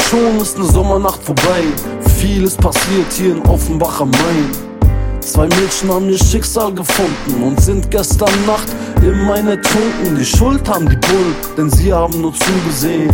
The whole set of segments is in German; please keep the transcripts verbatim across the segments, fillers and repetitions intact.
schon ist ne Sommernacht vorbei. Vieles passiert hier in Offenbach am Main. Zwei Mädchen haben ihr Schicksal gefunden und sind gestern Nacht immerhin ertrunken. Die Schuld haben die Bullen, denn sie haben nur zugesehen.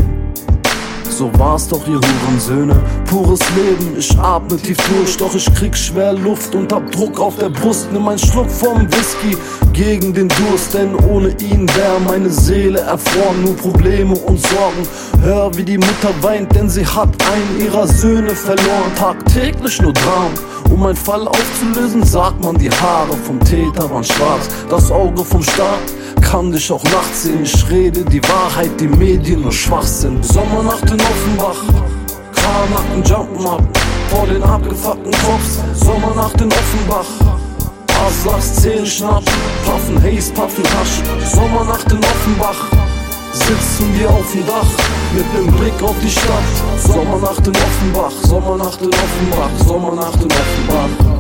So war's doch, ihr Hurensöhne, pures Leben, ich atme tief durch, doch ich krieg schwer Luft und hab Druck auf der Brust. Nimm einen Schluck vom Whisky gegen den Durst, denn ohne ihn wär meine Seele erfroren. Nur Probleme und Sorgen, hör wie die Mutter weint, denn sie hat einen ihrer Söhne verloren. Tagtäglich nur Dramen, um einen Fall aufzulösen, sagt man, die Haare vom Täter waren schwarz. Das Auge vom Staat kann dich auch nachts sehen. Ich rede die Wahrheit, die Medien nur Schwachsinn. Sommernacht in Offenbach, Klarnacken, Jump'n'Up vor den abgefuckten Cops. Sommernacht in Offenbach, Aslaks Zähne schnapp, puffen Haze, puffen Hasch. Sommernacht in Offenbach, sitzen wir auf dem Dach mit nem Blick auf die Stadt. Sommernacht in Offenbach, Sommernacht in Offenbach, Sommernacht in Offenbach.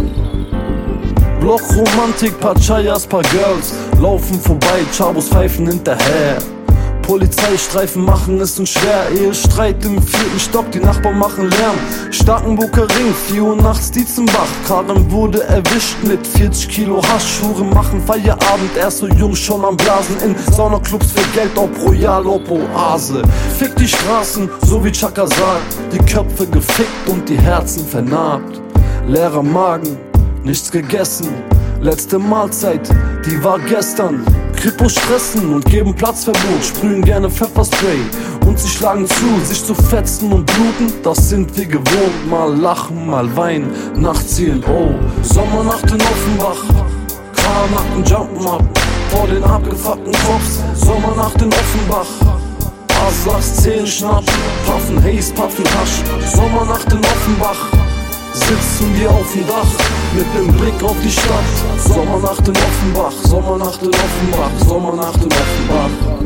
Blockromantik, paar Chayas, paar Girls laufen vorbei, Chabos pfeifen hinterher. Polizeistreifen machen es uns schwer, Ehestreit im vierten Stock, die Nachbarn machen Lärm. Starkenburger Ring, vier Uhr nachts Dietzenbach, Karen wurde erwischt mit vierzig Kilo Hasch. Schuhe machen Feierabend, erst so jung schon am Blasen in Saunaclubs für Geld, ob Royal, ob Oase. Fick die Straßen, so wie Chaka sagt, die Köpfe gefickt und die Herzen vernarbt. Leerer Magen, nichts gegessen, letzte Mahlzeit, die war gestern. Krippos stressen und geben Platzverbot, sprühen gerne Pfefferspray und sie schlagen zu, sich zu fetzen und bluten, das sind wir gewohnt. Mal lachen, mal weinen, nachts zielen, oh. Sommernacht in Offenbach, Klarnacken, Jump'n'Up vor den abgefuckten Cops. Sommernacht in Offenbach, Aslaks Zähne schnapp, puffen Haze, puffen Hasch. Sommernacht in Offenbach, sitzen wir auf dem Dach mit nem Blick auf die Stadt. Sommernacht in Offenbach, Sommernacht in Offenbach, Sommernacht in Offenbach.